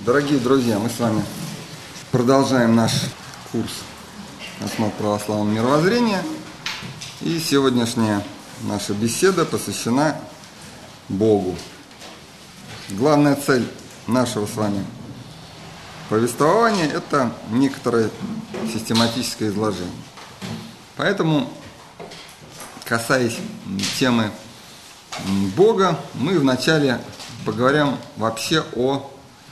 Дорогие друзья, мы с вами продолжаем наш курс «Основ православного мировоззрения». И сегодняшняя наша беседа посвящена Богу. Главная цель нашего с вами повествования – это некоторое систематическое изложение. Поэтому, касаясь темы Бога, мы вначале поговорим вообще о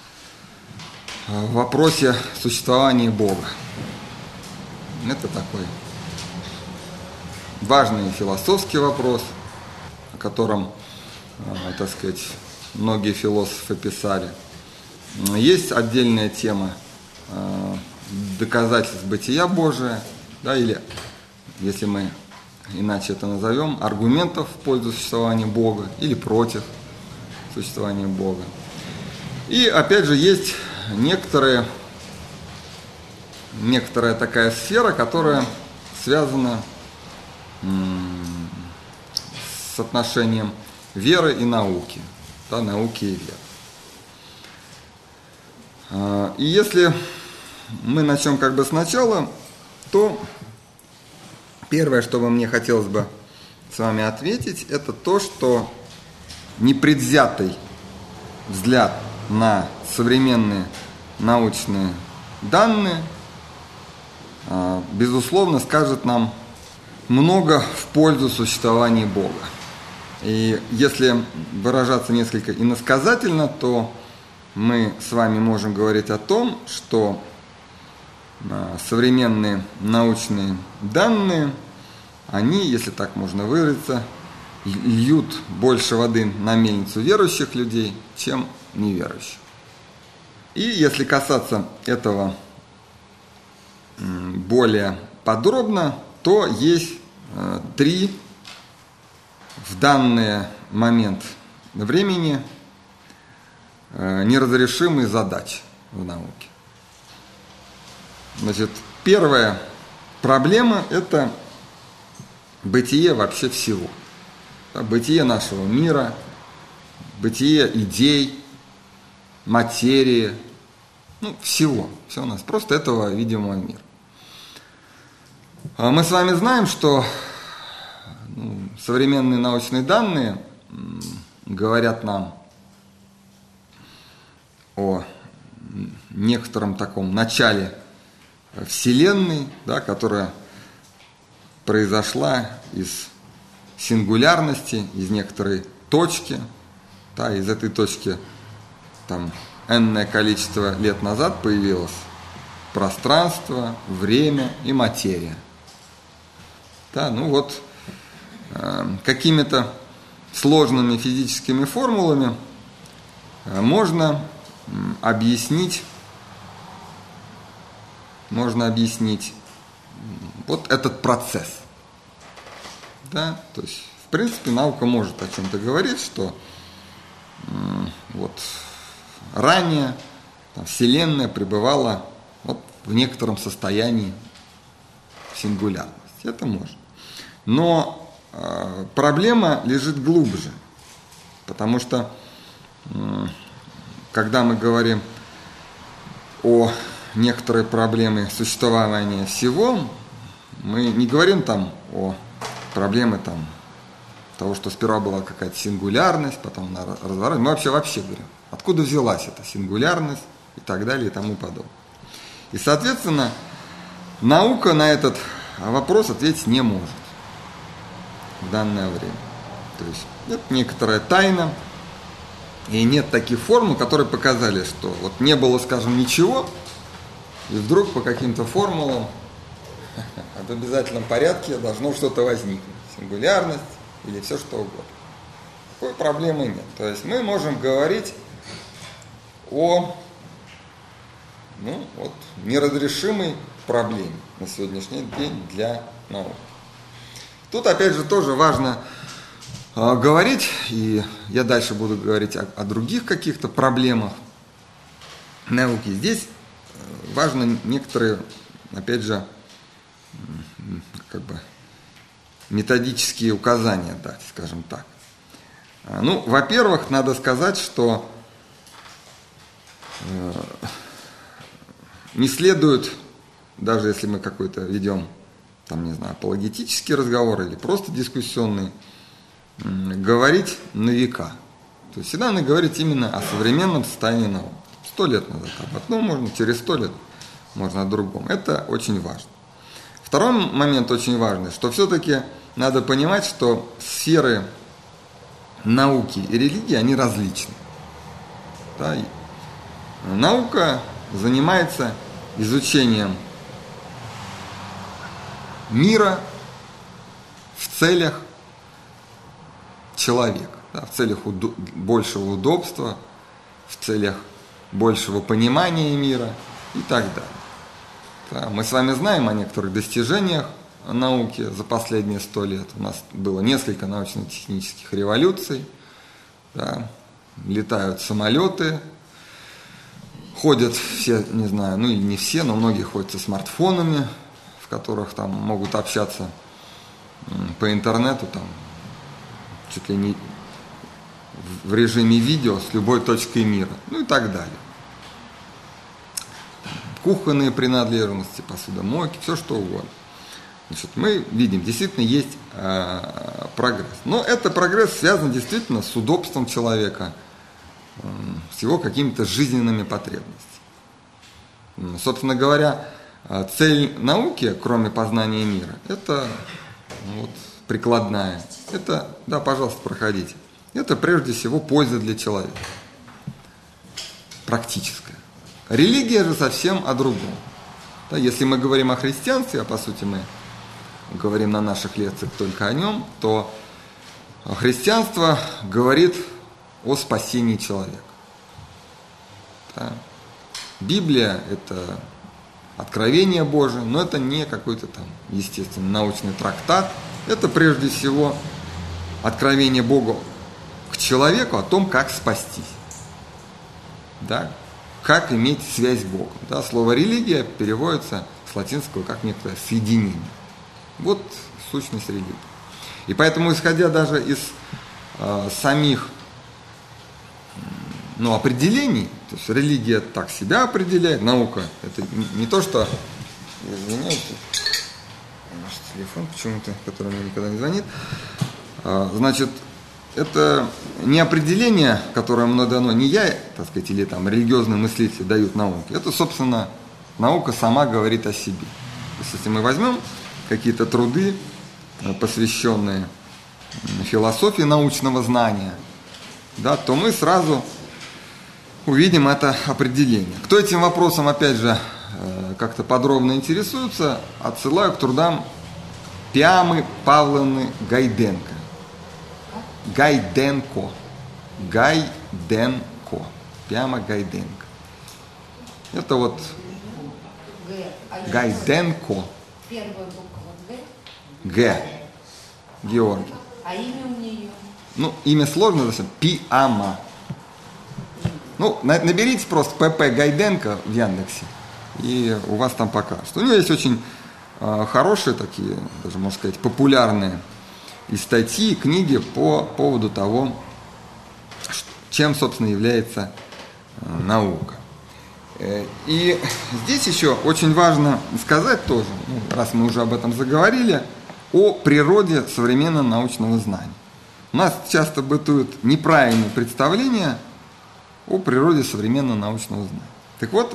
вопросе существования Бога. Это такой важный философский вопрос, о котором, так сказать, многие философы писали. Есть отдельная тема доказательств бытия Божия, да, или, если мы иначе это назовем, аргументов в пользу существования Бога или против существования Бога. И опять же есть некоторая такая сфера, которая связана с отношением веры и науки, да, науки и веры. И если мы начнем сначала, то первое, что мне хотелось бы с вами ответить, это то, что непредвзятый взгляд на современные научные данные, безусловно, скажет нам много в пользу существования Бога. И если выражаться несколько иносказательно, то мы с вами можем говорить о том, что современные научные данные, они, если так можно выразиться, льют больше воды на мельницу верующих людей, чем неверующих. И если касаться этого более подробно, то есть три в данный момент времени неразрешимые задачи в науке. Значит, первая проблема – это бытие вообще всего. Бытие нашего мира, бытие идей, материи, всего. Все у нас просто этого видимого мира. Мы с вами знаем, что современные научные данные говорят нам о некотором таком начале Вселенной, да, которая произошла из сингулярности, из некоторой точки, да, из этой точки энное количество лет назад появилось пространство, время и материя. Да, какими-то сложными физическими формулами можно объяснить вот этот процесс. Да? То есть, в принципе, наука может о чем-то говорить, что ранее Вселенная пребывала в некотором состоянии сингулярности. Это можно. Но проблема лежит глубже. Потому что, когда мы говорим о некоторой проблеме существования всего, мы не говорим о проблеме того, что сперва была какая-то сингулярность, потом она разворачивалась. Мы вообще говорим, откуда взялась эта сингулярность и так далее и тому подобное. И, соответственно, наука на этот вопрос ответить не может в данное время. То есть это некоторая тайна, и нет таких формул, которые показали, что не было, скажем, ничего, и вдруг по каким-то формулам в обязательном порядке должно что-то возникнуть. Сингулярность или все что угодно. Такой проблемы нет. То есть мы можем говорить о неразрешимой проблеме на сегодняшний день для науки. Тут опять же тоже важно говорить, и я дальше буду говорить о других каких-то проблемах науки. Здесь важно некоторые, опять же, методические указания дать, скажем так. Во-первых, надо сказать, что не следует, даже если мы какой-то ведем, там, не знаю, апологетический разговор или просто дискуссионный, говорить на века. То есть всегда надо говорить именно о современном состоянии наук. 100 лет назад об одном можно, через 100 лет можно о другом. Это очень важно. Второй момент очень важный, что все-таки надо понимать, что сферы науки и религии, они различны. Да? Наука занимается изучением мира в целях человека, да, в целях большего удобства, в целях большего понимания мира и так далее. Да, мы с вами знаем о некоторых достижениях науки за последние 100 лет. У нас было несколько научно-технических революций, да, летают самолеты, ходят все, не знаю, ну и не все, но многие ходят со смартфонами, в которых там могут общаться по интернету, там, чуть ли не в режиме видео с любой точкой мира, ну и так далее. Кухонные принадлежности, посудомойки, все что угодно. Значит, мы видим, действительно есть прогресс. Но этот прогресс связан действительно с удобством человека, с его какими-то жизненными потребностями. Собственно говоря, цель науки, кроме познания мира, это вот, прикладная. Это, да, пожалуйста, проходите. Это прежде всего польза для человека. Практическая. Религия же совсем о другом. Да, если мы говорим о христианстве, а по сути мы говорим на наших лекциях только о нем, то христианство говорит о спасении человека. Да. Библия – это откровение Божие, но это не какой-то там, естественно, научный трактат. Это прежде всего откровение Бога к человеку о том, как спастись. Да? Как иметь связь с Богом. Да? Слово «религия» переводится с латинского как некое соединение. Вот сущность религии. И поэтому, исходя даже из самих определений, то есть религия так себя определяет, наука, это не то, что, извиняюсь, наш телефон почему-то, который мне никогда не звонит, значит, это не определение, которое мной дано, не я, так сказать, или там религиозные мыслители дают науке, это, собственно, наука сама говорит о себе. То есть, если мы возьмем какие-то труды, посвященные философии научного знания, да, то мы сразу увидим это определение. Кто этим вопросом, опять же, как-то подробно интересуется, отсылаю к трудам Пиамы Павловны Гайденко. Гайденко. Пиама Гайденко. Это вот Гайденко. Первая буква Г. Г. Георгий. А имя у нее? Ну, имя сложно, Пиама. Ну, наберите просто ПП Гайденко в Яндексе, и у вас там покажут. У нее есть очень хорошие такие, даже можно сказать, популярные и статьи, и книги по поводу того, чем, собственно, является наука. И здесь еще очень важно сказать тоже, раз мы уже об этом заговорили, о природе современного научного знания. У нас часто бытуют неправильные представления о природе современного научного знания. Так вот,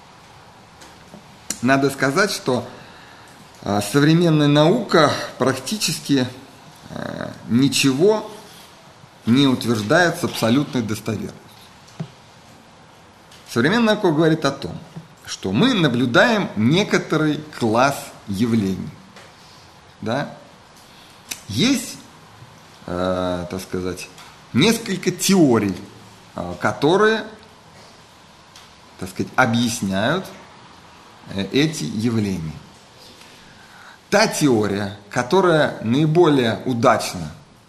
надо сказать, что современная наука практически ничего не утверждает с абсолютной достоверностью. Современная наука говорит о том, что мы наблюдаем некоторый класс явлений. Да? Есть, так сказать, несколько теорий, которые, так сказать, объясняют эти явления. Та теория, которая наиболее удачно,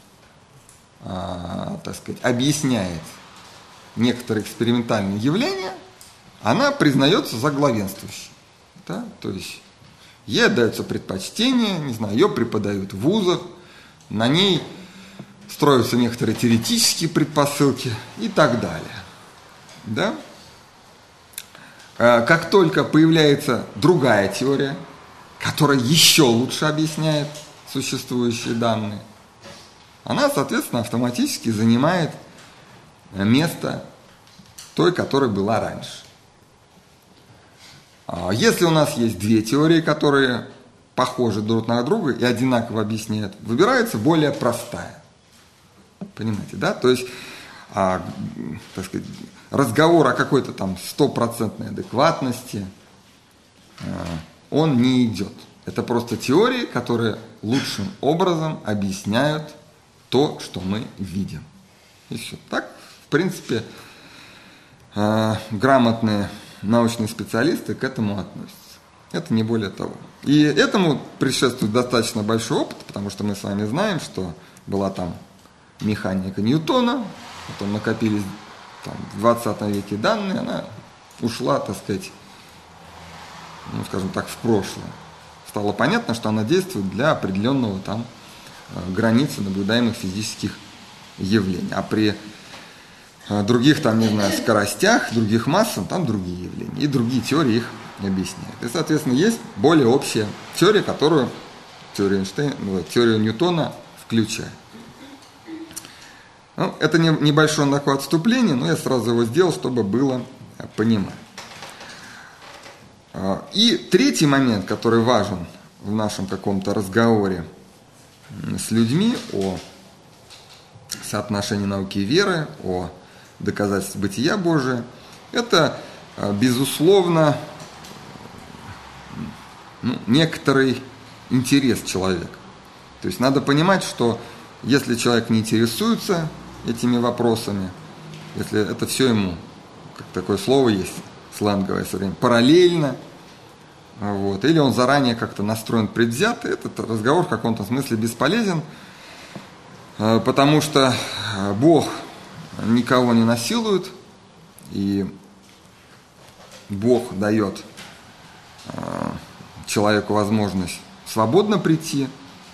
так сказать, объясняет некоторые экспериментальные явления, она признается за главенствующей. Да? То есть ей отдается предпочтение, не знаю, ее преподают в вузах, на ней строятся некоторые теоретические предпосылки и так далее. Да? Как только появляется другая теория, которая еще лучше объясняет существующие данные, она, соответственно, автоматически занимает место той, которая была раньше. Если у нас есть две теории, которые похожи друг на друга и одинаково объясняют, выбирается более простая. Понимаете, да? То есть, так сказать, разговор о какой-то там стопроцентной адекватности, он не идет. Это просто теории, которые лучшим образом объясняют то, что мы видим. И все. Так, в принципе, грамотные научные специалисты к этому относятся. Это не более того. И этому предшествует достаточно большой опыт, потому что мы с вами знаем, что была там механика Ньютона, потом накопились там, в 20 веке данные, она ушла, так сказать, ну, скажем так, в прошлое. Стало понятно, что она действует для определенного там границы наблюдаемых физических явлений. А при других, там, не знаю, скоростях, других массах, там другие явления. И другие теории их объясняют. И, соответственно, есть более общая теория, которую теорию Ньютона включает. Ну, это небольшое такое отступление, но я сразу его сделал, чтобы было понимать. И третий момент, который важен в нашем каком-то разговоре с людьми о соотношении науки и веры, о доказательстве бытия Божия, это, безусловно, некоторый интерес человека. То есть надо понимать, что если человек не интересуется этими вопросами, если это все ему, как такое слово есть, сленговое со временем, параллельно, вот, или он заранее как-то настроен предвзято, этот разговор в каком-то смысле бесполезен, потому что Бог никого не насилует, и Бог дает человеку возможность свободно прийти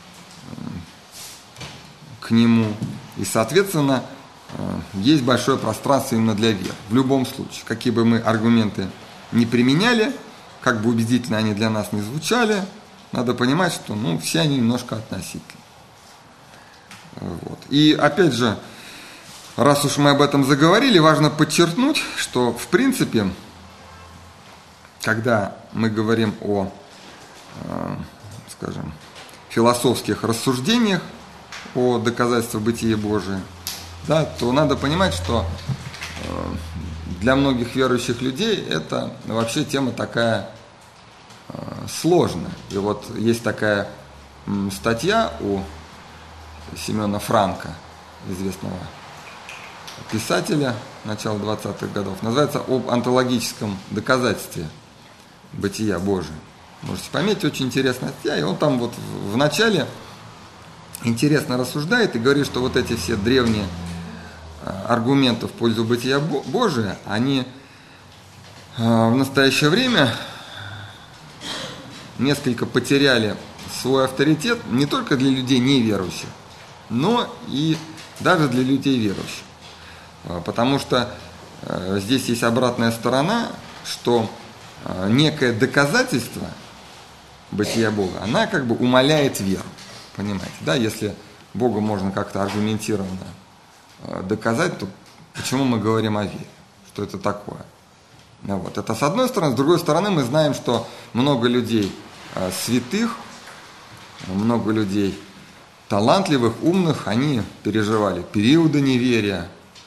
к Нему, и, соответственно, есть большое пространство именно для веры. В любом случае, какие бы мы аргументы не применяли, как бы убедительно они для нас не звучали, надо понимать, что все они немножко относительны. Вот. И опять же, раз уж мы об этом заговорили, важно подчеркнуть, что в принципе, когда мы говорим о, скажем, философских рассуждениях о доказательствах бытия Божия, да, то надо понимать, что для многих верующих людей это вообще тема такая сложная. И вот есть такая статья у Семена Франка, известного писателя начала 20-х годов, называется «Об онтологическом доказательстве бытия Божия». Можете пометить, очень интересная статья, и он там вот в начале интересно рассуждает и говорит, что вот эти все древние аргументы в пользу бытия Божия, они в настоящее время несколько потеряли свой авторитет не только для людей неверующих, но и даже для людей верующих. Потому что здесь есть обратная сторона, что некое доказательство бытия Бога, она как бы умаляет веру. Понимаете, да? Если Бога можно как-то аргументированно доказать, то почему мы говорим о вере? Что это такое? Вот. Это с одной стороны. С другой стороны, мы знаем, что много людей святых, много людей талантливых, умных, они переживали периоды неверия,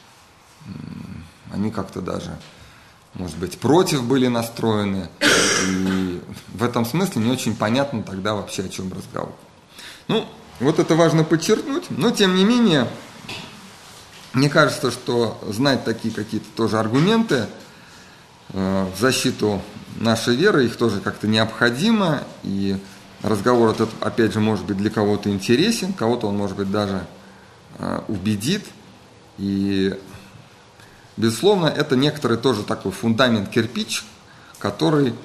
они как-то даже, может быть, против были настроены, и в этом смысле не очень понятно тогда вообще, о чем разговор. Вот это важно подчеркнуть, но тем не менее, мне кажется, что знать такие какие-то тоже аргументы в защиту нашей веры, их тоже как-то необходимо, и разговор этот, опять же, может быть для кого-то интересен, кого-то он, может быть, даже убедит, и, безусловно, это некоторый тоже такой фундамент, кирпич, который,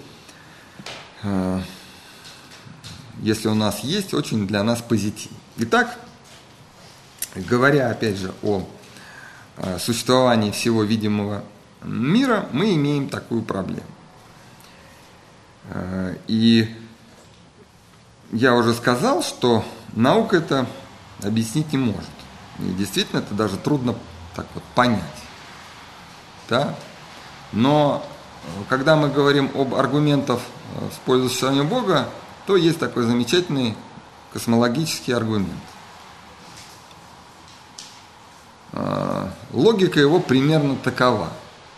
если у нас есть, очень для нас позитив. Итак, говоря, опять же, о существовании всего видимого мира, мы имеем такую проблему. И я уже сказал, что наука это объяснить не может. И действительно, это даже трудно так вот понять. Да? Но когда мы говорим об аргументах в пользу существования Бога, то есть такой замечательный космологический аргумент. Логика его примерно такова,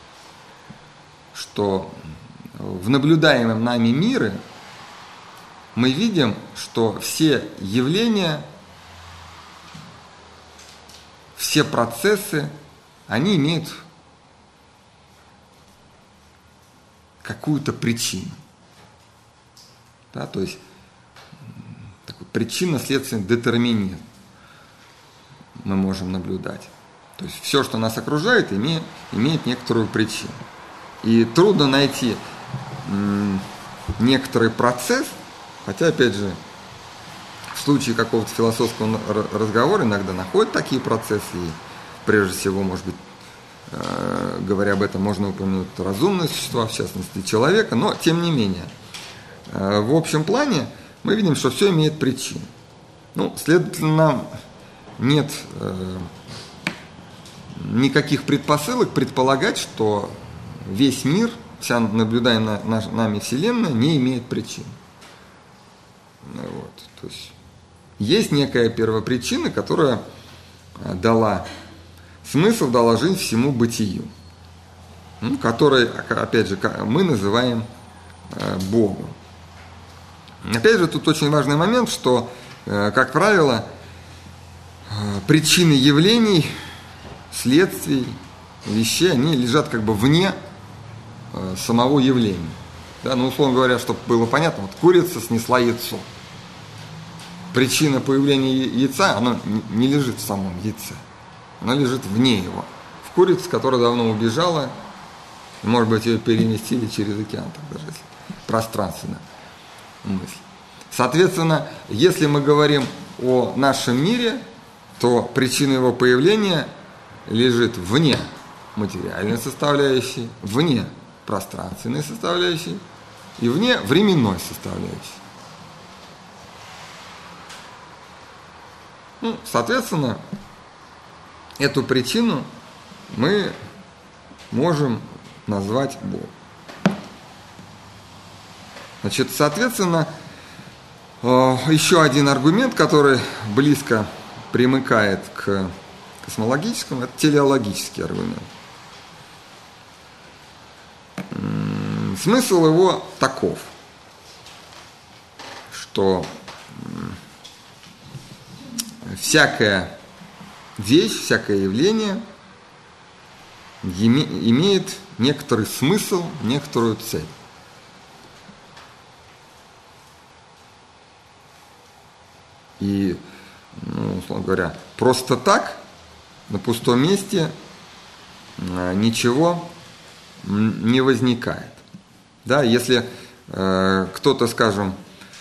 что в наблюдаемом нами мире мы видим, что все явления, все процессы, они имеют какую-то причину. Да, то есть такой причинно-следственный детерминизм мы можем наблюдать. То есть все, что нас окружает, имеет некоторую причину. И трудно найти некоторый процесс, хотя, опять же, в случае какого-то философского разговора иногда находят такие процессы, и прежде всего, может быть, говоря об этом, можно упомянуть разумные существа, в частности, человека, но, тем не менее, в общем плане мы видим, что все имеет причину. Ну, следовательно, нет никаких предпосылок предполагать, что весь мир, вся наблюдаемая нами Вселенная не имеет причин. Вот. То есть некая первопричина, которая дала смысл, дала жизнь всему бытию, который, опять же, мы называем Богом. Опять же, тут очень важный момент, что, как правило, причины явлений, следствий, вещей, они лежат как бы вне самого явления. Да, ну, условно говоря, чтобы было понятно, вот курица снесла яйцо. Причина появления яйца, она не лежит в самом яйце, она лежит вне его. В курице, которая давно убежала, может быть, ее переместили через океан, так даже если пространственно мысль. Соответственно, если мы говорим о нашем мире, то причина его появления лежит вне материальной составляющей, вне пространственной составляющей и вне временной составляющей. Ну, соответственно, эту причину мы можем назвать Богом. Значит, соответственно, еще один аргумент, который близко примыкает к космологическому, это телеологический аргумент. Смысл его таков, что всякая вещь, всякое явление имеет некоторый смысл, некоторую цель. И, условно говоря, просто так на пустом месте ничего не возникает. Да, если кто-то, скажем,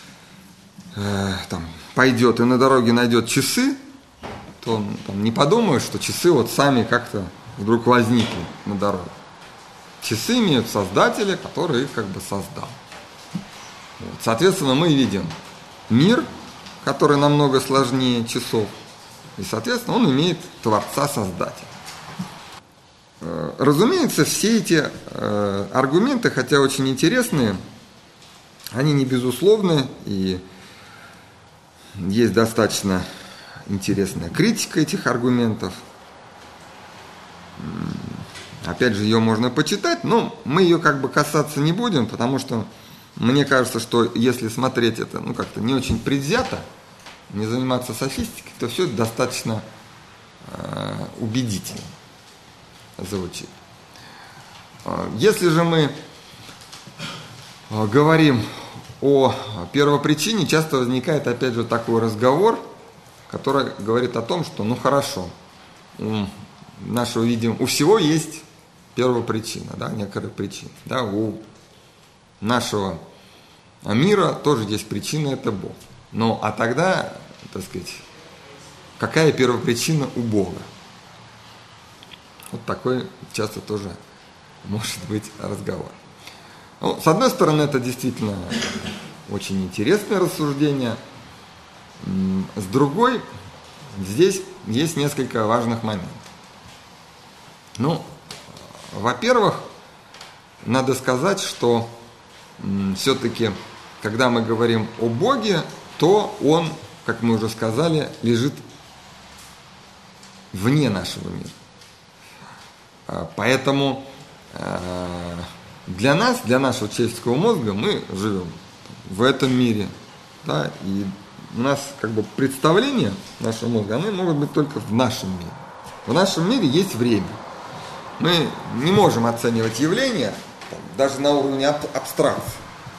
там, пойдет и на дороге найдет часы, то он там не подумает, что часы вот сами как-то вдруг возникли на дороге. Часы имеют создателя, который их как бы создал. Вот. Соответственно, мы видим мир, который намного сложнее часов, и, соответственно, он имеет Творца-Создателя. Разумеется, все эти аргументы, хотя очень интересные, они не безусловны, и есть достаточно интересная критика этих аргументов. Опять же, ее можно почитать, но мы ее как бы касаться не будем, потому что мне кажется, что если смотреть это, как-то не очень предвзято, не заниматься софистикой, то все это достаточно убедительно звучит. Если же мы говорим о первопричине, часто возникает опять же такой разговор, который говорит о том, что хорошо, у всего есть первопричина, да, некоторая причина. Да, у нашего мира тоже есть причина, это Бог. А тогда, так сказать, какая первопричина у Бога? Вот такой часто тоже может быть разговор. Ну, с одной стороны, это действительно очень интересное рассуждение. С другой, здесь есть несколько важных моментов. Ну, во-первых, надо сказать, что все-таки, когда мы говорим о Боге, то Он, как мы уже сказали, лежит вне нашего мира. Поэтому для нас, для нашего человеческого мозга, мы живем в этом мире. Да, и у нас как бы представления нашего мозга, они могут быть только в нашем мире. В нашем мире есть время. Мы не можем оценивать явления даже на уровне абстракции,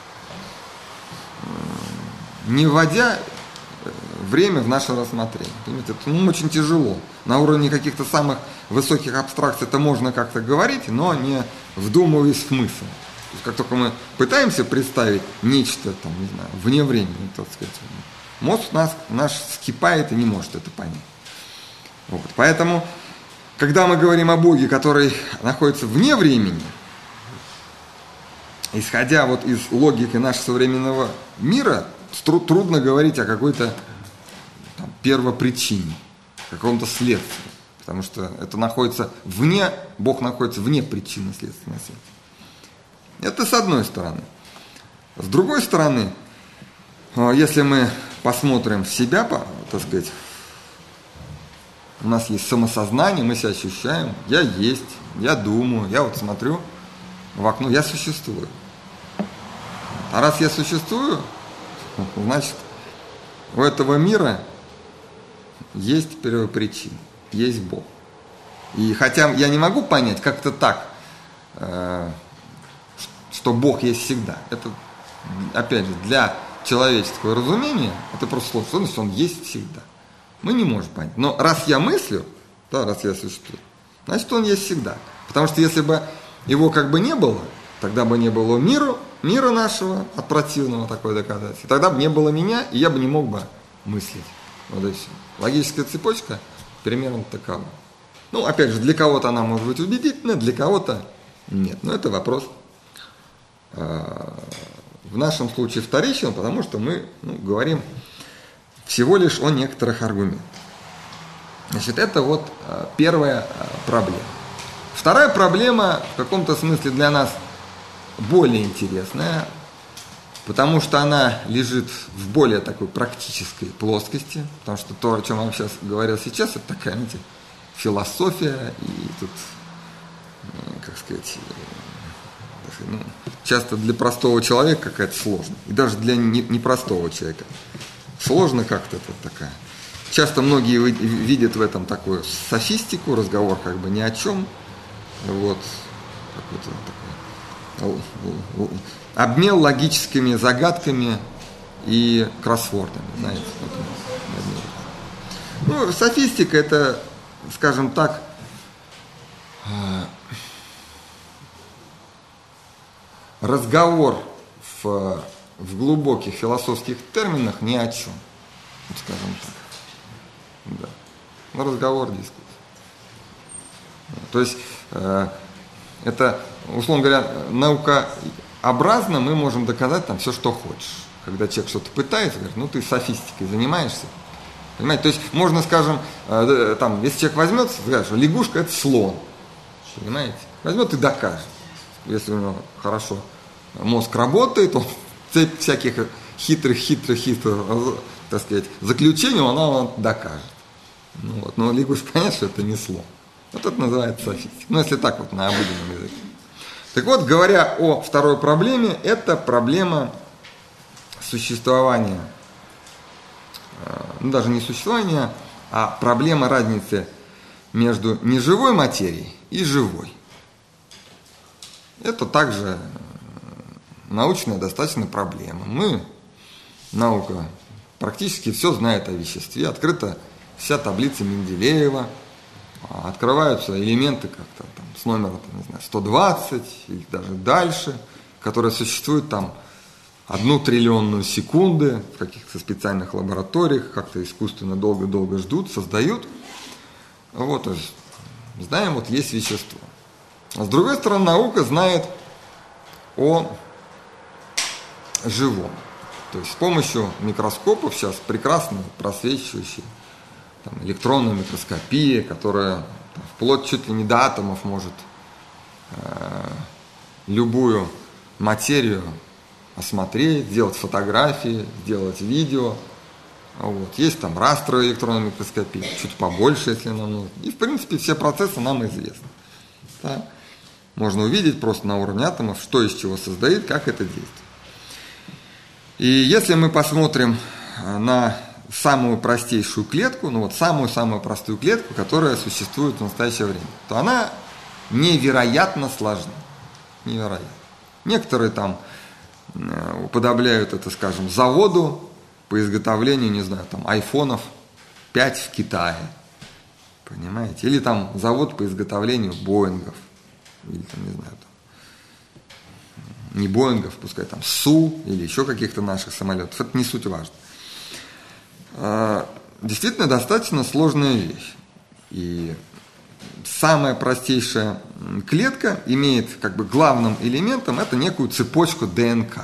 не вводя время в наше рассмотрение. Понимаете, это очень тяжело. На уровне каких-то самых высоких абстракций это можно как-то говорить, но не вдумываясь в смысл. То есть, как только мы пытаемся представить нечто, там, не знаю, вне времени, так сказать, мозг наш скипает и не может это понять. Вот. Поэтому, когда мы говорим о Боге, который находится вне времени, исходя вот из логики нашего современного мира, трудно говорить о какой-то там первопричине, каком-то следствии, потому что это находится вне, Бог находится вне причинно-следственной связи. Это с одной стороны. С другой стороны, если мы посмотрим в себя, так сказать, у нас есть самосознание, мы себя ощущаем, я есть, я думаю, я вот смотрю в окно, я существую. А раз я существую, значит, у этого мира есть первопричина, есть Бог. И хотя я не могу понять как-то так, что Бог есть всегда, это, опять же, для человеческого разумения, это просто слово, что значит, Он есть всегда. Мы не можем понять. Но раз я мыслю, да, раз я существую, значит, Он есть всегда. Потому что если бы Его как бы не было, тогда бы не было мира нашего от противного такой доказательства. Тогда бы не было меня, и я бы не мог бы мыслить. Вот и все. Логическая цепочка примерно такова. Ну, опять же, для кого-то она может быть убедительна, для кого-то нет. Но это вопрос в нашем случае вторичен, потому что мы говорим всего лишь о некоторых аргументах. Значит, это вот первая проблема. Вторая проблема в каком-то смысле для нас более интересная, потому что она лежит в более такой практической плоскости, потому что то, о чем я вам сейчас говорил сейчас, это такая, знаете, философия, и тут, как сказать, часто для простого человека какая-то сложная, и даже для непростого человека сложно как-то это такая. Часто многие видят в этом такую софистику, разговор как бы ни о чем, вот, какой-то такой обмен логическими загадками и кроссвордами, знаете. Ну, софистика это, скажем так, разговор в глубоких философских терминах ни о чем, вот скажем так. Да. Ну, разговор, дискуссия. То есть это, условно говоря, наукообразно мы можем доказать там все, что хочешь. Когда человек что-то пытается, говорит, ну ты софистикой занимаешься. Понимаете? То есть можно, скажем, там, если человек возьмет, скажет, что лягушка это слон. Понимаете? Возьмет и докажет. Если у него хорошо мозг работает, он цепь всяких хитрых, так сказать, заключений он докажет. Ну, вот. Но лягушка, понятно, что это не слон. Вот это называется софистика. Ну, если так вот на обыденном языке. Так вот, говоря о второй проблеме, это проблема существования, ну, даже не существования, а проблема разницы между неживой материей и живой. Это также научная достаточно проблема. Наука практически все знает о веществе, открыта вся таблица Менделеева, открываются элементы как-то там с номера, не знаю, 120 или даже дальше, которые существуют там 1 триллионную секунды в каких-то специальных лабораториях, как-то искусственно долго-долго ждут, создают. Вот, то есть, знаем, вот есть вещество. А с другой стороны, наука знает о живом. То есть с помощью микроскопов сейчас прекрасно просвечивающие там, электронная микроскопия, которая там, вплоть чуть ли не до атомов может любую материю осмотреть, сделать фотографии, сделать видео. Вот. Есть там растровая электронная микроскопия, чуть побольше, если нам нужно. И в принципе все процессы нам известны. Да? Можно увидеть просто на уровне атомов, что из чего создает, как это действует. И если мы посмотрим на самую простейшую клетку, ну вот самую-самую простую клетку, которая существует в настоящее время, то она невероятно сложна. Невероятно. Некоторые там уподобляют это, скажем, заводу по изготовлению, не знаю, там, айфонов 5 в Китае. Понимаете? Или там завод по изготовлению Боингов. Или там, не знаю, там, не Боингов, пускай там Су или еще каких-то наших самолетов. Это не суть важно. Действительно достаточно сложная вещь. И самая простейшая клетка имеет как бы главным элементом это некую цепочку ДНК.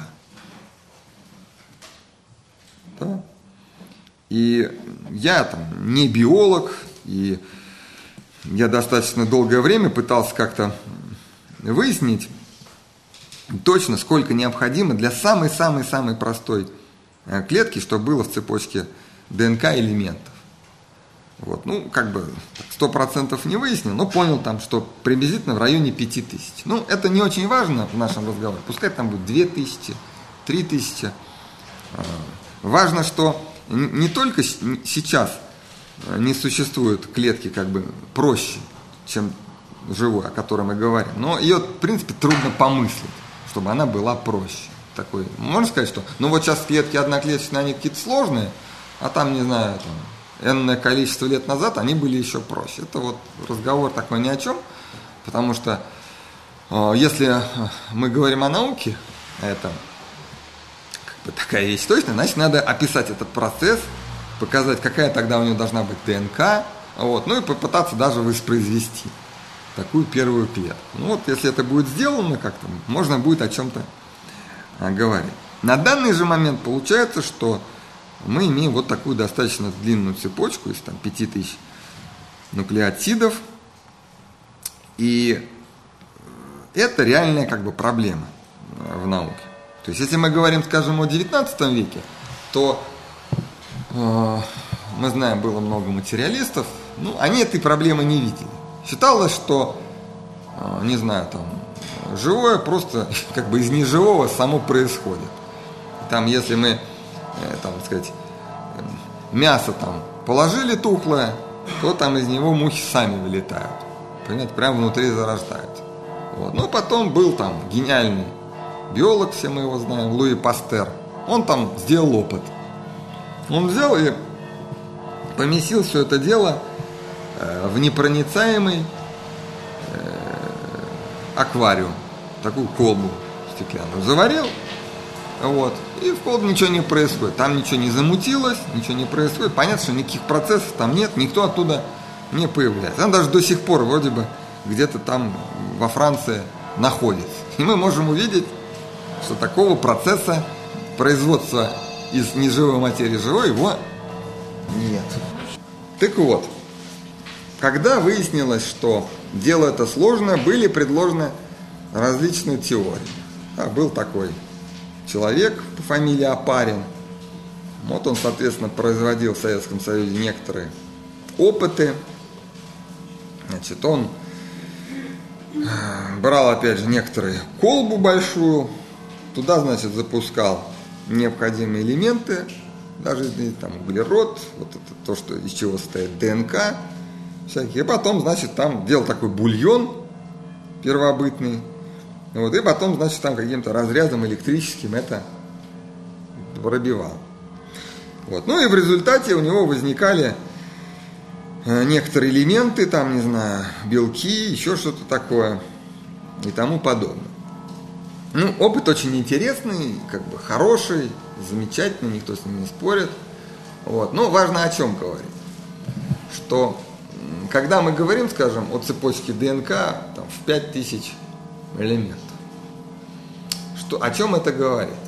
Да? И я там не биолог, и я достаточно долгое время пытался как-то выяснить точно, сколько необходимо для самой-самой-самой простой клетки, чтобы было в цепочке ДНК элементов. Вот, ну, как бы 100% не выяснил, но понял там, что приблизительно в районе 5000. Ну, это не очень важно в нашем разговоре. Пускай там будет 2000, 3000. Важно, что не только сейчас не существуют клетки как бы проще, чем живой, о которой мы говорим, но ее, в принципе, трудно помыслить, чтобы она была проще. Такой, можно сказать, что, ну вот сейчас клетки одноклеточные, они какие-то сложные, а там, не знаю, там, энное количество лет назад они были еще проще. Это вот разговор такой ни о чем, потому что если мы говорим о науке, это как бы такая вещь точная, значит, надо описать этот процесс, показать, какая тогда у него должна быть ДНК, вот, ну и попытаться даже воспроизвести такую первую клетку. Ну вот, если это будет сделано как-то, можно будет о чем-то говорить. На данный же момент получается, что мы имеем вот такую достаточно длинную цепочку из там, 5000 нуклеотидов, и это реальная как бы проблема в науке. То есть, если мы говорим, скажем, о 19 веке, то мы знаем, было много материалистов, ну, они этой проблемы не видели. Считалось, что, не знаю, там, живое просто как бы из неживого само происходит. Там, если мы, там, сказать, мясо там положили тухлое, то там из него мухи сами вылетают. Понимаете, прямо внутри зарождаются. Вот. Ну, потом был там гениальный биолог, все мы его знаем, Луи Пастер. Он там сделал опыт. Он взял и поместил все это дело в непроницаемый аквариум, такую колбу стеклянную. Заварил, вот, и в колбе ничего не происходит. Там ничего не замутилось, ничего не происходит. Понятно, что никаких процессов там нет, никто оттуда не появляется. Он даже до сих пор вроде бы где-то там во Франции находится. И мы можем увидеть, что такого процесса производства из неживой материи живой его нет. Так вот, когда выяснилось, что дело это сложно, были предложены различные теории. Был такой человек по фамилии Опарин. Вот он, соответственно, производил в Советском Союзе некоторые опыты. Значит, он брал, опять же, некоторые колбу большую, туда, значит, запускал необходимые элементы, даже там углерод, вот это то, что, из чего состоит ДНК, всякие. И потом, значит, там делал такой бульон первобытный, вот, и потом, значит, там каким-то разрядом электрическим это пробивал. Вот. Ну и в результате у него возникали некоторые элементы, там, не знаю, белки, еще что-то такое и тому подобное. Ну, опыт очень интересный, как бы хороший, замечательный, никто с ним не спорит. Вот. Но важно о чем говорить. Что, когда мы говорим, скажем, о цепочке ДНК там, в 5000 элементов, что, о чем это говорит?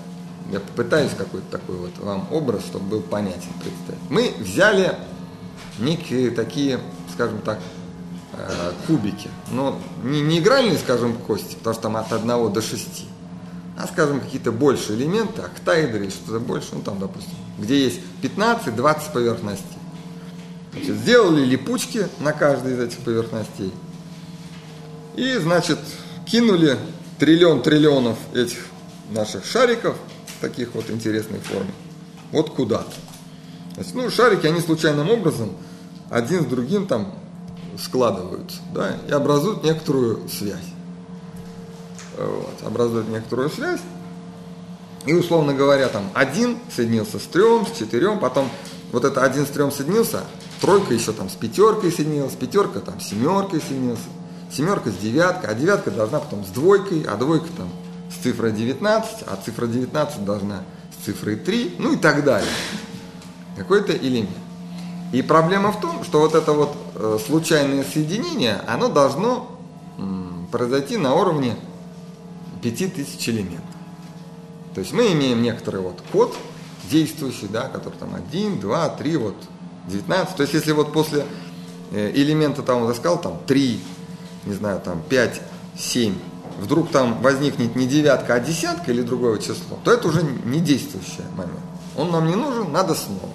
я попытаюсь какой-то такой вот вам образ, чтобы был понятен представить. Мы взяли некие такие, скажем так, кубики, но не игральные, скажем, кости, потому что там от 1 до 6, а, скажем, какие-то большие элементы, октаэдры или что-то больше, ну там, допустим, где есть 15-20 поверхностей. Значит, сделали липучки на каждой из этих поверхностей и, значит, кинули триллионов этих наших шариков, таких вот интересной формы, вот куда-то. Значит, ну, шарики, они случайным образом один с другим там складываются, да, и образуют некоторую связь. Вот, образуют некоторую связь. И, условно говоря, там 1 соединился с 3, с 4, потом вот это 1 с 3 соединился, 3 еще там с 5 соединилась, 5 там с 7 соединился, 7 с 9, а 9 должна потом с 2, а 2 там с цифрой 19, а цифра 19 должна с цифрой 3, ну и так далее. Какой-то элемент. И проблема в том, что вот это вот случайное соединение, оно должно произойти на уровне 5000 элементов. То есть мы имеем некоторый вот код действующий, да, который там 1, 2, 3, вот 19. То есть если вот после элемента там, я сказал, там 3, не знаю, там 5, 7, вдруг там возникнет не 9, а 10 или другое число, то это уже не действующий момент. Он нам не нужен, надо снова.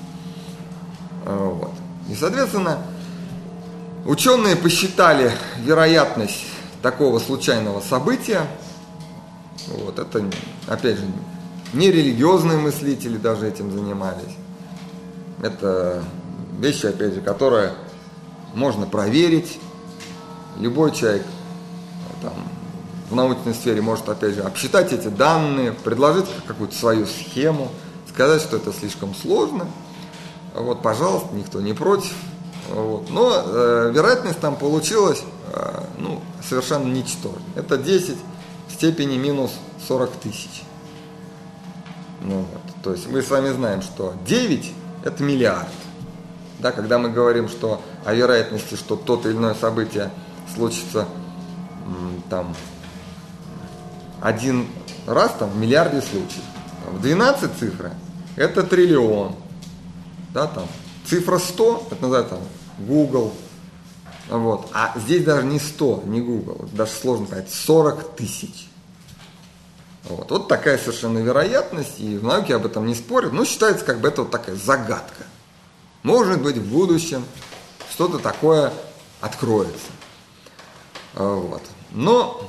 Вот. И, соответственно, ученые посчитали вероятность такого случайного события. Вот. Это, опять же, не религиозные мыслители даже этим занимались. Это вещи, опять же, которые можно проверить. Любой человек там, в научной сфере может, опять же, обсчитать эти данные, предложить какую-то свою схему, сказать, что это слишком сложно. Вот, пожалуйста, никто не против. Вот. Но вероятность там получилась совершенно ничтожная. Это 10 в степени минус 40 тысяч. Ну, вот. То есть мы с вами знаем, что 9 это миллиард. Да, когда мы говорим, что о вероятности, что то-то или иное событие случится там, 1 раз там, в миллиарде случаев. В 12 цифры это триллион. Да, там, цифра 100, это называется там, Google. Вот. А здесь даже не 100, не Google, даже сложно сказать, 40 тысяч. Вот такая совершенно вероятность, и в науке об этом не спорят, но считается, как бы это вот такая загадка. Может быть, в будущем что-то такое откроется. Вот. Но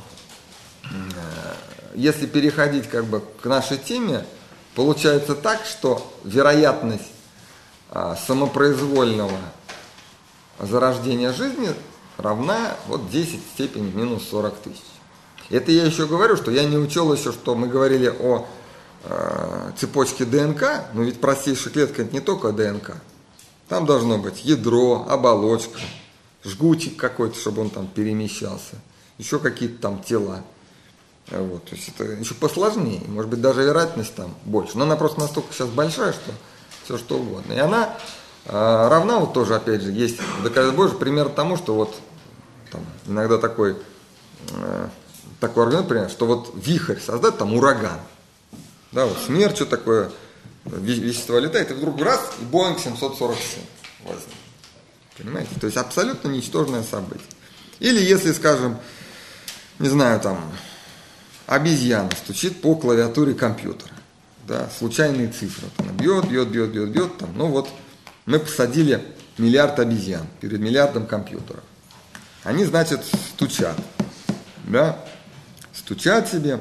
если переходить как бы к нашей теме, получается так, что вероятность самопроизвольного зарождения жизни равна вот 10 в степени минус 40 тысяч. Это я еще говорю, что я не учел еще, что мы говорили о цепочке ДНК, но ведь простейшая клетка это не только ДНК. Там должно быть ядро, оболочка, жгутик какой-то, чтобы он там перемещался, еще какие-то там тела. Вот, то есть это еще посложнее, может быть даже вероятность там больше, но она просто настолько сейчас большая, что все что угодно. И она равна, вот тоже опять же, есть доказательство Божие, пример тому, что вот там, иногда такой аргумент, например, что вот вихрь создать, там ураган, да, вот смерч, что такое, вещество летает, и вдруг раз, и Боинг 747 возник. Понимаете? То есть абсолютно ничтожное событие. Или если, скажем, не знаю, там, обезьяна стучит по клавиатуре компьютера. Да, случайные цифры. Она бьет, там, ну вот, мы посадили 1 миллиард обезьян перед миллиардом компьютеров. Они, значит, стучат. Да? Стучат себе,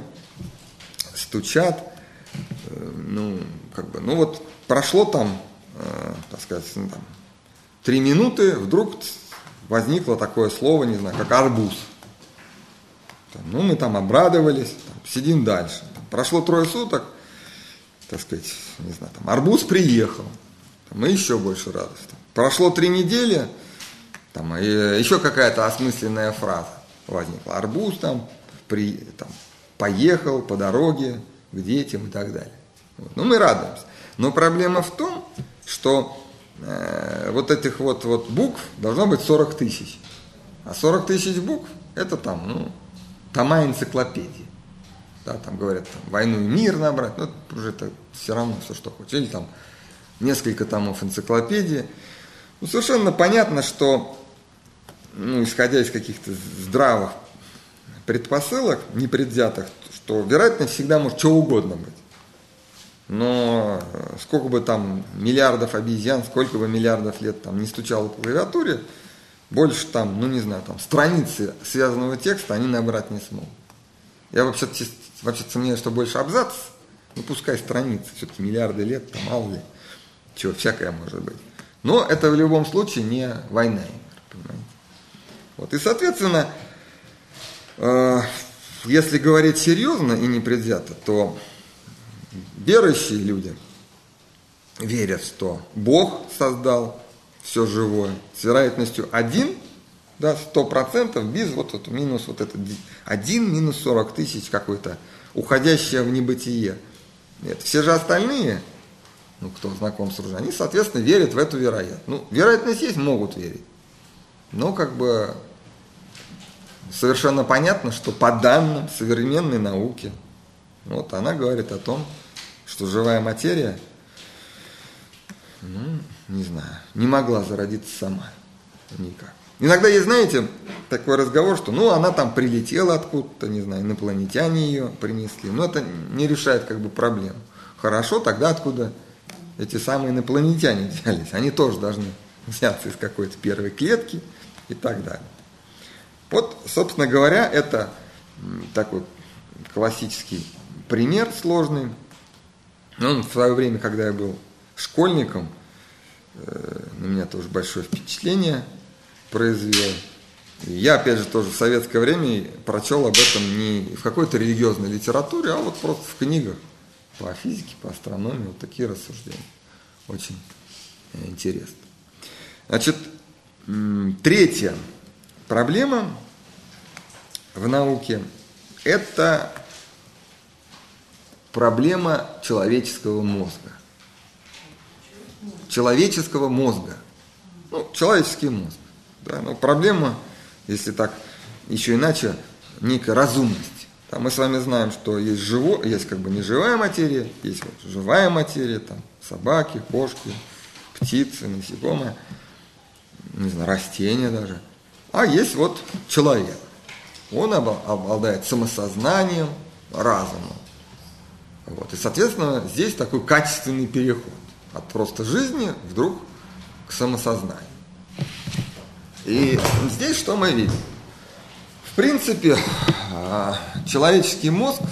вот прошло там, так сказать, 3 минуты, вдруг возникло такое слово, не знаю, как арбуз. Мы там обрадовались, сидим дальше. Прошло 3 суток, так сказать, не знаю, там арбуз приехал, мы еще больше радости. Прошло 3 недели, там еще какая-то осмысленная фраза возникла. Арбуз поехал по дороге к детям и так далее. Вот. Мы радуемся. Но проблема в том, что вот этих вот букв должно быть 40 тысяч. А 40 тысяч букв это тома энциклопедии. Да, там говорят, там, войну и мир набрать, ну, уже это все равно все, что хочешь. Или там несколько томов энциклопедии. Ну, совершенно понятно, что, ну, исходя из каких-то здравых предпосылок, непредвзятых, что вероятность всегда может что угодно быть. Но сколько бы там миллиардов обезьян, сколько бы миллиардов лет там не стучало по клавиатуре, больше там, ну не знаю, там страницы связанного текста они набрать не смогут. Я вообще сомневаюсь, что больше абзац, ну пускай страницы, все-таки миллиарды лет, там мало ли, чего, всякое может быть. Но это в любом случае не война, понимаете. Вот. И, соответственно, если говорить серьезно и непредвзято, то верующие люди верят, что Бог создал все живое с вероятностью 1, да, 100%, без вот минус вот это 1 минус 40 тысяч какой-то, уходящее в небытие. Нет. Все же остальные, ну, кто знаком с оружием, они, соответственно, верят в эту вероятность. Ну, вероятность есть, могут верить. Но как бы совершенно понятно, что по данным современной науки, вот она говорит о том, что живая материя, ну, не знаю, не могла зародиться сама. Никак. Иногда есть, знаете, такой разговор, что, ну, она там прилетела откуда-то, не знаю, инопланетяне ее принесли. Но это не решает как бы проблему. Хорошо, тогда откуда эти самые инопланетяне взялись? Они тоже должны взяться из какой-то первой клетки и так далее. Вот, собственно говоря, это такой классический пример сложный. Он в свое время, когда я был школьником, на меня тоже большое впечатление произвел. И я, опять же, тоже в советское время прочел об этом не в какой-то религиозной литературе, а вот просто в книгах по физике, по астрономии, вот такие рассуждения. Очень интересно. Значит, третья проблема в науке – это проблема человеческого мозга. Человеческого мозга. Ну, человеческий мозг. Да, но проблема, если так еще иначе, некая разумность. Да, мы с вами знаем, что есть как бы неживая материя, есть вот живая материя, там собаки, кошки, птицы, насекомые, не знаю, растения даже. А есть вот человек. Он обладает самосознанием, разумом. Вот. И, соответственно, здесь такой качественный переход от просто жизни вдруг к самосознанию. И здесь что мы видим? В принципе, человеческий мозг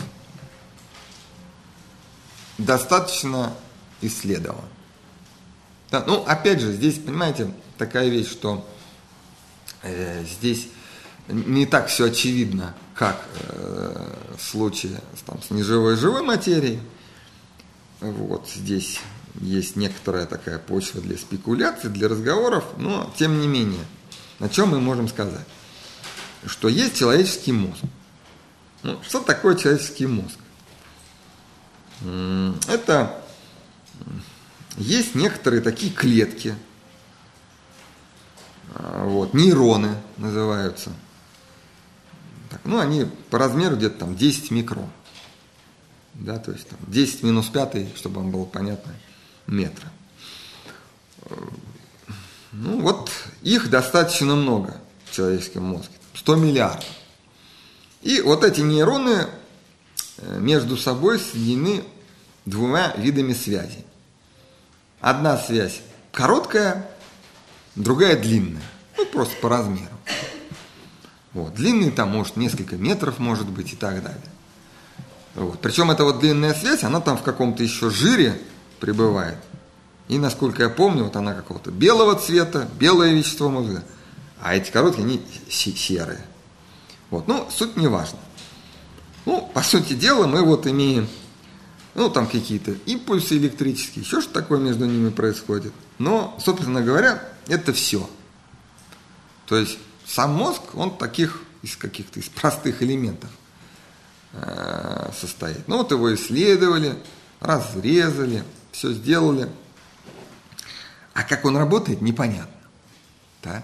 достаточно исследован. Да, ну, опять же, здесь, понимаете, такая вещь, что здесь не так все очевидно, как в случае с неживой и живой материей. Вот здесь есть некоторая такая почва для спекуляций, для разговоров, но тем не менее, о чем мы можем сказать? Что есть человеческий мозг. Ну, что такое человеческий мозг? Это есть некоторые такие клетки, вот, нейроны называются. Так, ну, они по размеру где-то там 10 микрон. Да, то есть там 10 минус 5, чтобы вам было понятно, метра. Ну, вот их достаточно много в человеческом мозге. 100 миллиардов. И вот эти нейроны между собой соединены двумя видами связи. Одна связь короткая, другая длинная. Ну, просто по размеру. Вот. Длинный там может несколько метров, может быть, и так далее. Вот. Причем эта вот длинная связь, она там в каком-то еще жире пребывает. И, насколько я помню, вот она какого-то белого цвета, белое вещество мозга. А эти короткие, они серые. Вот. Ну, суть не важна. Ну, по сути дела, мы вот имеем, ну, там какие-то импульсы электрические, еще что такое между ними происходит. Но, собственно говоря, это все. То есть, сам мозг, он таких, из каких-то, из простых элементов состоит. Ну, вот его исследовали, разрезали, все сделали. А как он работает, непонятно. Да?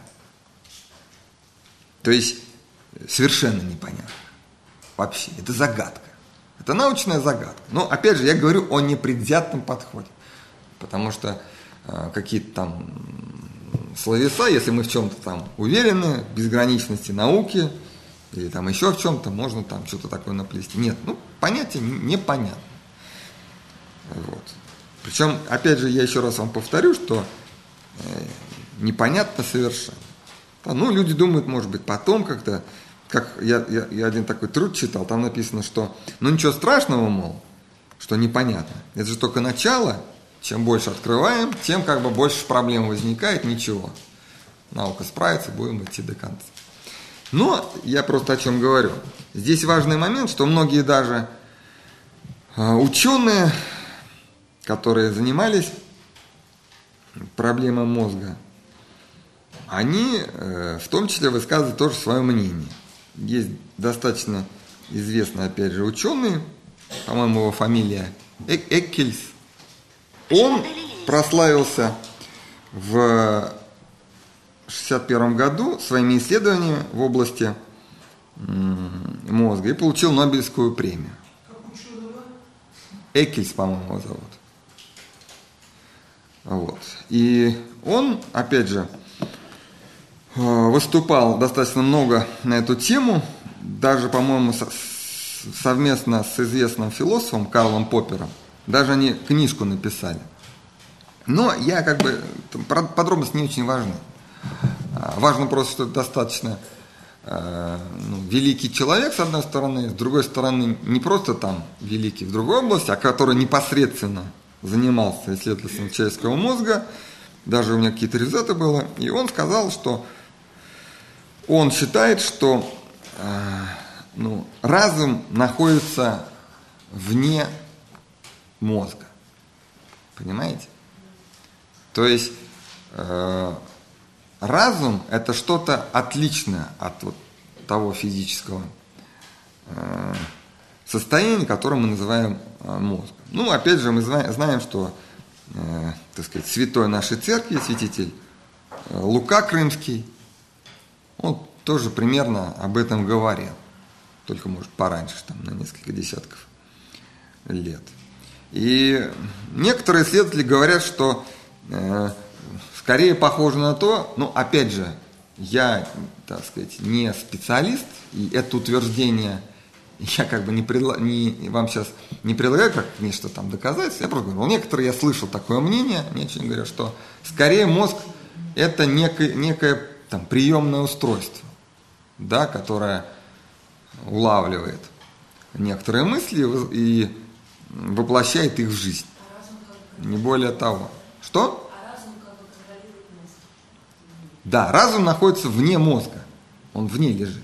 То есть, совершенно непонятно. Вообще, это загадка. Это научная загадка. Но, опять же, я говорю о непредвзятом подходе. Потому что какие-то там словеса, если мы в чем-то там уверены, безграничности науки, или там еще в чем-то, можно там что-то такое наплести. Нет, понятие непонятно. Вот. Причем, опять же, я еще раз вам повторю, что непонятно совершенно. Люди думают, может быть, потом как-то, как я один такой труд читал, там написано, что ничего страшного, мол, что непонятно. Это же только начало, чем больше открываем, тем как бы больше проблем возникает, ничего. Наука справится, будем идти до конца. Но я просто о чем говорю. Здесь важный момент, что многие даже ученые, которые занимались проблемой мозга, они в том числе высказывают тоже свое мнение. Есть достаточно известный, опять же, ученый, по-моему, его фамилия Эккельс. Он прославился в 1961 году своими исследованиями в области мозга и получил Нобелевскую премию. Эккельс, по-моему, его зовут. Вот. И он, опять же, выступал достаточно много на эту тему, даже, по-моему, совместно с известным философом Карлом Поппером. Даже они книжку написали. Но я подробности не очень важны. Важно просто, что это достаточно великий человек, с одной стороны, с другой стороны, не просто там великий в другой области, а который непосредственно занимался исследованием человеческого мозга, даже у меня какие-то результаты было, и он сказал, что он считает, что разум находится вне мозга. Понимаете? То есть разум – это что-то отличное от того физического состояния, которое мы называем мозгом. Опять же, мы знаем, что, так сказать, святой нашей церкви, святитель Лука Крымский, он тоже примерно об этом говорил, только, может, пораньше, там, на несколько десятков лет. И некоторые исследователи говорят, что скорее похоже на то, опять же, я, так сказать, не специалист, и это утверждение я вам сейчас не предлагаю как нечто там доказать, я просто говорю, некоторые, я слышал такое мнение, мне очень говорят, что скорее мозг это некое там приемное устройство, да, которое улавливает некоторые мысли и воплощает их в жизнь. Не более того. Что? Да, разум находится вне мозга. Он вне лежит.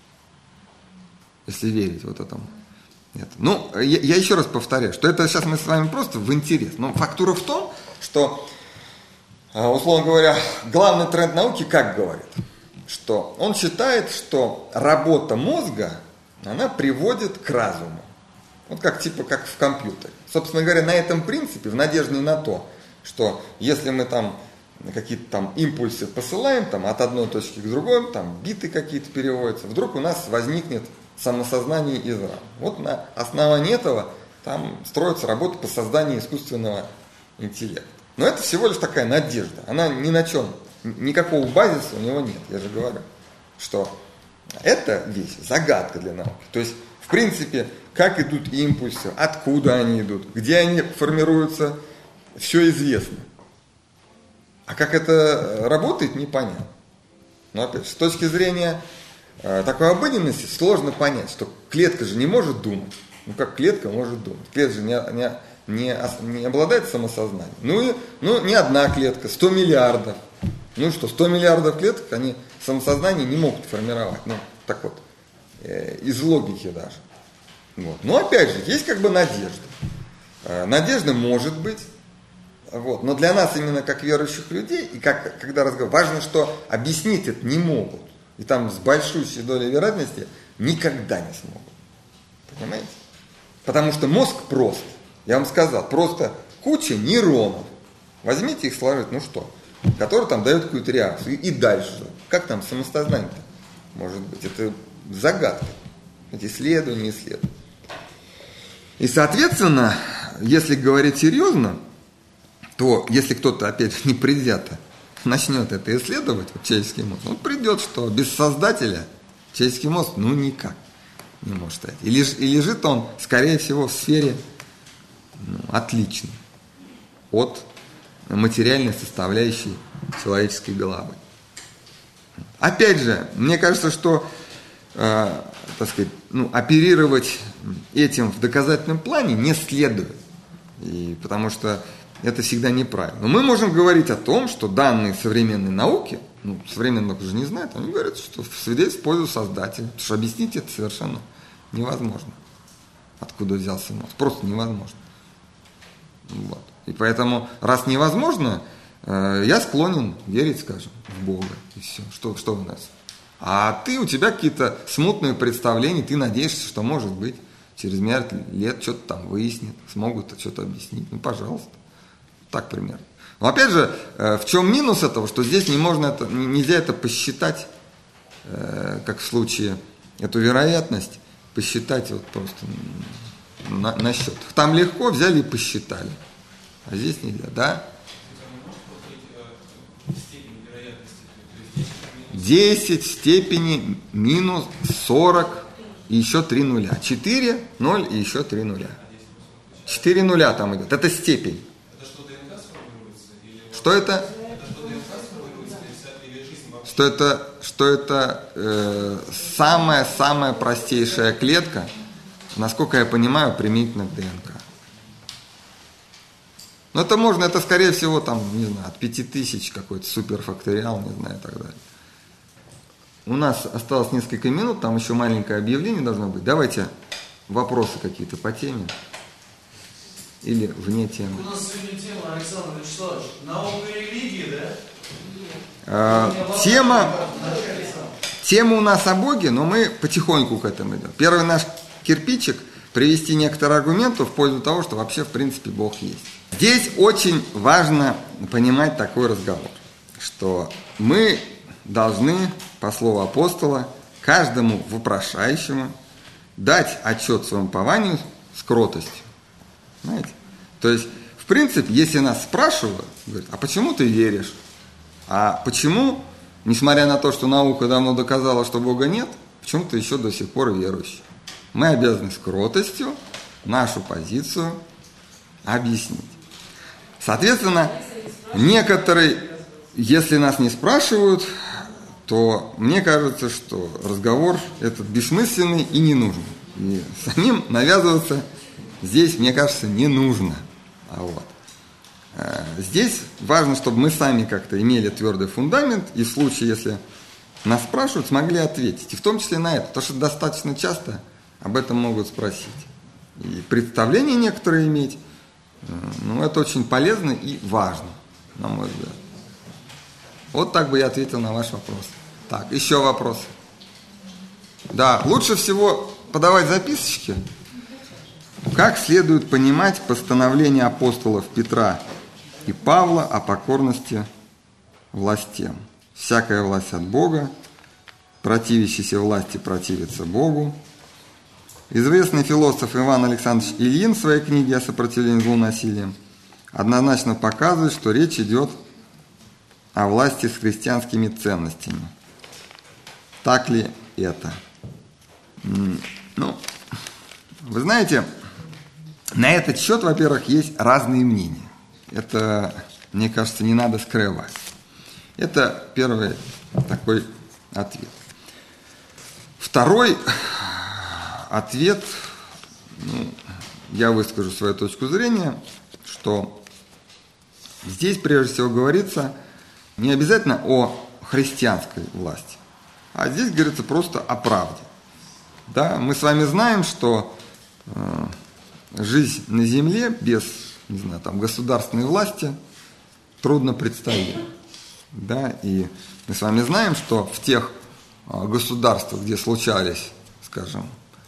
Если верить этому. Я еще раз повторяю, что это сейчас мы с вами просто в интерес. Но фактура в том, что, условно говоря, главный тренд науки как говорит? Что он считает, что работа мозга, она приводит к разуму. Как в компьютере. Собственно говоря, на этом принципе, в надежде на то, что если мы там какие-то там импульсы посылаем там, от одной точки к другой, там биты какие-то переводятся, вдруг у нас возникнет самосознание из рам. На основании этого там строится работа по созданию искусственного интеллекта. Но это всего лишь такая надежда. Она ни на чем, никакого базиса у него нет. Я же говорю, что это вещь, загадка для науки. То есть, в принципе, как идут импульсы, откуда они идут, где они формируются, все известно. А как это работает, непонятно. Но опять, с точки зрения такой обыденности сложно понять, что клетка же не может думать. Как клетка может думать? Клетка же не обладает самосознанием. Не одна клетка, 100 миллиардов. 100 миллиардов клеток, они самосознание не могут формировать. Из логики даже. Но опять же, есть надежда. Надежда может быть. Но для нас именно как верующих людей, и когда разговариваем, важно, что объяснить это не могут. И там с большущей долей вероятности никогда не смогут. Понимаете? Потому что мозг прост. Я вам сказал, просто куча нейронов. Возьмите их, сложите, которые там дают какую-то реакцию. И дальше. Как там самосознание-то может быть? Это загадка. Исследования. И, соответственно, если говорить серьезно, то если кто-то, опять же, непредвзято начнет это исследовать, вот человеческий мозг, он придет, что без создателя человеческий мозг, никак не может стать. И лежит он, скорее всего, в сфере отличной от материальной составляющей человеческой головы. Опять же, мне кажется, что оперировать этим в доказательном плане не следует, потому что это всегда неправильно. Но мы можем говорить о том, что данные современной науки, современные науки уже не знают, они говорят, что свидетельство в пользу создателя, потому что объяснить это совершенно невозможно. Откуда взялся мозг? Просто невозможно. Вот. И поэтому, раз невозможно, я склонен верить, скажем, в Бога. И все. Что у нас? А у тебя какие-то смутные представления, ты надеешься, что, может быть, через миллиард лет что-то там выяснят, смогут что-то объяснить. Пожалуйста. Так примерно. Но опять же, в чем минус этого, что здесь нельзя это посчитать, как в случае, эту вероятность, посчитать вот просто на счет. Там легко взяли и посчитали. А здесь нельзя, да? 10 в степени минус 40 и еще 3 нуля. 4, 0 и еще 3 нуля. 4 нуля там идет. Это степень. Это что, ДНК сформируется? Что это? Это что, ДНК сформируется или жизнь вообще? Что это самая простейшая клетка, насколько я понимаю, применительно к ДНК. Но это скорее всего, не знаю, от 5000 какой-то суперфакториал, не знаю, и так далее. У нас осталось несколько минут, там еще маленькое объявление должно быть. Давайте вопросы какие-то по теме или вне темы. У нас сегодня тема, Александр Вячеславович, наука и религия, да? Тема у нас о Боге, но мы потихоньку к этому идем. Первый наш кирпичик – привести некоторые аргументы в пользу того, что вообще в принципе Бог есть. Здесь очень важно понимать такой разговор, что мы должны, по слову апостола, каждому вопрошающему дать отчет своему упованию с кротостью. Знаете? То есть, в принципе, если нас спрашивают, говорят, а почему ты веришь? А почему, несмотря на то, что наука давно доказала, что Бога нет, почему ты еще до сих пор верующий? Мы обязаны с кротостью нашу позицию объяснить. Соответственно, некоторые, если нас не спрашивают, то мне кажется, что разговор этот бессмысленный и не нужен. И самим навязываться здесь, мне кажется, не нужно. Здесь важно, чтобы мы сами как-то имели твердый фундамент, и в случае, если нас спрашивают, смогли ответить. И в том числе на это, потому что достаточно часто об этом могут спросить. И представления некоторые иметь, это очень полезно и важно, на мой взгляд. Вот так бы я ответил на ваш вопрос. Так, еще вопрос. Да, лучше всего подавать записочки. Как следует понимать постановление апостолов Петра и Павла о покорности властям? Всякая власть от Бога, противящийся власти противится Богу. Известный философ Иван Александрович Ильин в своей книге о сопротивлении злу насилием однозначно показывает, что речь идет о власти с христианскими ценностями. Так ли это? Вы знаете, на этот счет, во-первых, есть разные мнения. Это, мне кажется, не надо скрывать. Это первый такой ответ. Второй ответ, я выскажу свою точку зрения, что здесь прежде всего говорится не обязательно о христианской власти, а здесь говорится просто о правде. Да, мы с вами знаем, что жизнь на земле без, государственной власти трудно представить. Да, и мы с вами знаем, что в тех государствах, где случались, скажем,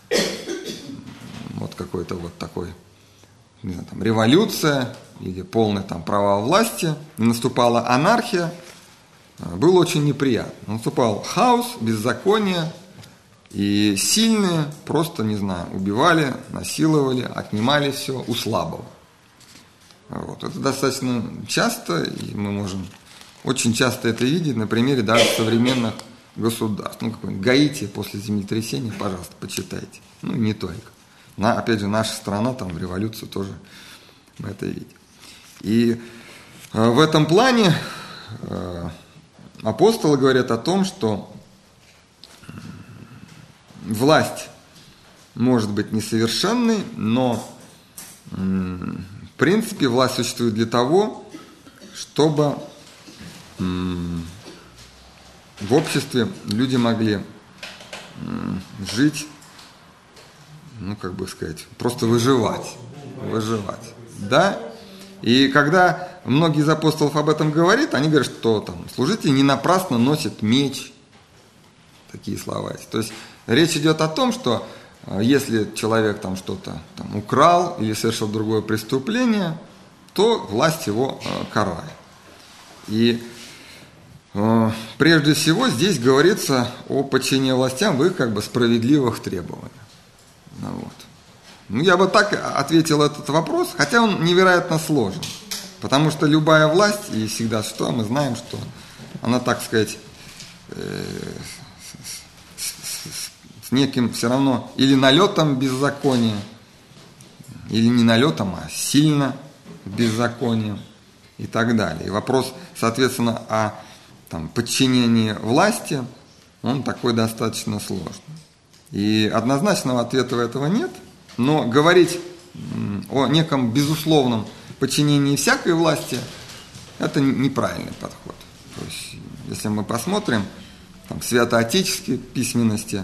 какой-то такой, революция или полный провал власти, наступала анархия, было очень неприятно. Наступал хаос, беззаконие, И сильные просто, не знаю, убивали, насиловали, отнимали все у слабого. Вот. Это достаточно часто, и мы можем очень часто это видеть на примере даже современных государств. Ну, какой-нибудь Гаити после землетрясения, пожалуйста, почитайте. Ну, не только. Опять же, наша страна там в революцию тоже мы это видим. И в этом плане апостолы говорят о том, что власть может быть несовершенной, но в принципе власть существует для того, чтобы в обществе люди могли жить, ну, как бы сказать, просто выживать. Да? И когда многие из апостолов об этом говорят, они говорят, что там служители не напрасно носят меч. Такие слова есть. То есть речь идет о том, что если человек там что-то там украл или совершил другое преступление, то власть его карает. И прежде всего здесь говорится о подчинении властям в их как бы справедливых требованиях. Вот. Ну, я бы так ответил этот вопрос, хотя он невероятно сложен. Потому что любая власть, и всегда что, мы знаем, что она, так сказать, с неким все равно или налетом беззакония, или не налетом, а сильно беззаконием и так далее. И вопрос, соответственно, о там, подчинении власти, он такой достаточно сложный. И однозначного ответа этого нет, но говорить о неком безусловном подчинении всякой власти – это неправильный подход. То есть, если мы посмотрим там, святоотеческие письменности,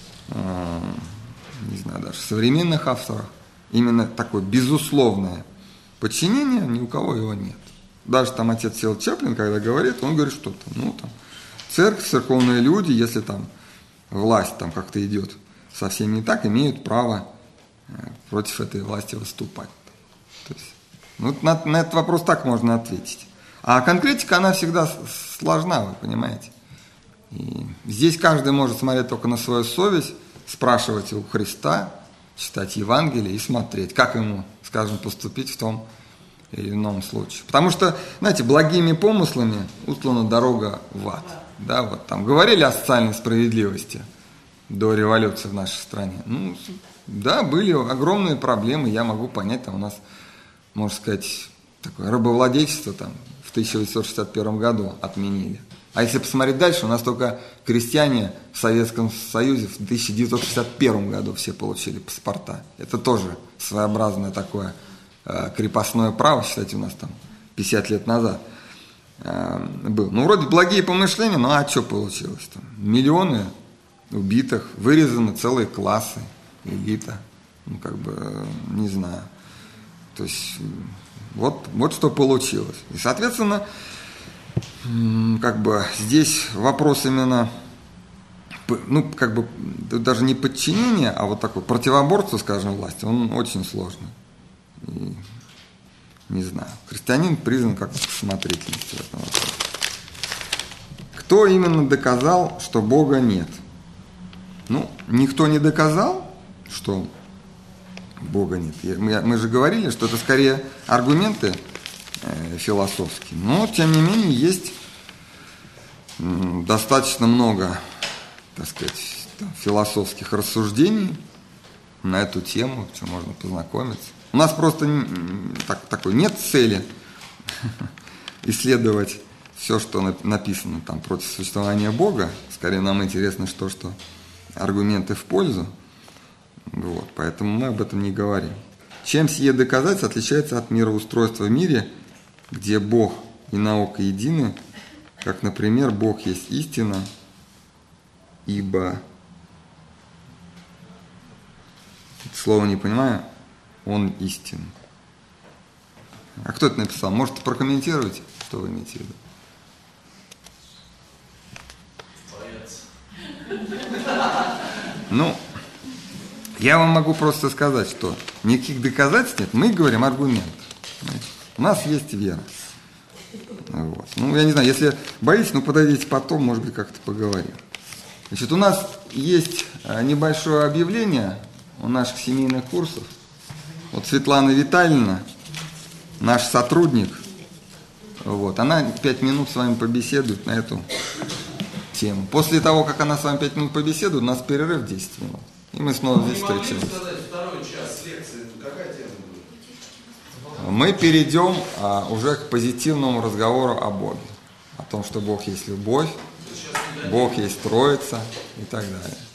не знаю, даже современных авторов, именно такое безусловное подчинение, ни у кого его нет. Даже там отец Сил Чаплин, когда говорит, он говорит, что там, ну, там, церковь, церковные люди, если там власть там как-то идет совсем не так, имеют право против этой власти выступать. То есть, ну, на этот вопрос так можно ответить. А конкретика, она всегда сложна, вы понимаете. И здесь каждый может смотреть только на свою совесть, спрашивать у Христа, читать Евангелие и смотреть, как ему, скажем, поступить в том или ином случае. Потому что, знаете, благими помыслами устлана дорога в ад. Да, вот там говорили о социальной справедливости до революции в нашей стране. Ну, да, были огромные проблемы, я могу понять, там у нас, можно сказать, такое рабовладельчество там в 1861 году отменили. А если посмотреть дальше, у нас только крестьяне в Советском Союзе в 1961 году все получили паспорта. Это тоже своеобразное такое крепостное право, считайте, у нас там 50 лет назад было. Ну, вроде благие помышления, ну а что получилось там? Миллионы убитых, вырезаны целые классы, элита, ну, как бы, не знаю. То есть, вот что получилось. И, соответственно, как бы здесь вопрос именно, ну, как бы, даже не подчинение, а вот такое противоборство, скажем, власти, он очень сложный. И, не знаю, христианин признан как смотрительность в этом вопросе. Кто именно доказал, что Бога нет? Ну, никто не доказал, что Бога нет. Мы же говорили, что это скорее аргументы философские. Но, тем не менее, есть достаточно много, так сказать, философских рассуждений на эту тему, в чем можно познакомиться. У нас просто такой нет цели исследовать все, что написано там против существования Бога. Скорее нам интересно, что аргументы в пользу. Вот, поэтому мы об этом не говорим. Чем сие доказательство отличается от мироустройства в мире, где Бог и наука едины, как, например, Бог есть истина, ибо, слово не понимаю, Он истин. А кто это написал? Можете прокомментировать, что вы имеете в виду? Ну, я вам могу просто сказать, что никаких доказательств нет, мы говорим аргументы. У нас есть вера. Вот. Ну, я не знаю, если боитесь, ну подойдите потом, может быть, как-то поговорим. Значит, у нас есть небольшое объявление у наших семейных курсов. Вот Светлана Витальевна, наш сотрудник, вот, она 5 минут с вами побеседует на эту тему. После того, как она с вами 5 минут побеседует, у нас перерыв 10 минут. И мы снова здесь встречаемся. Второй час лекции, какая тема будет? Мы перейдем уже к позитивному разговору о Боге. О том, что Бог есть любовь, Бог есть Троица и так далее.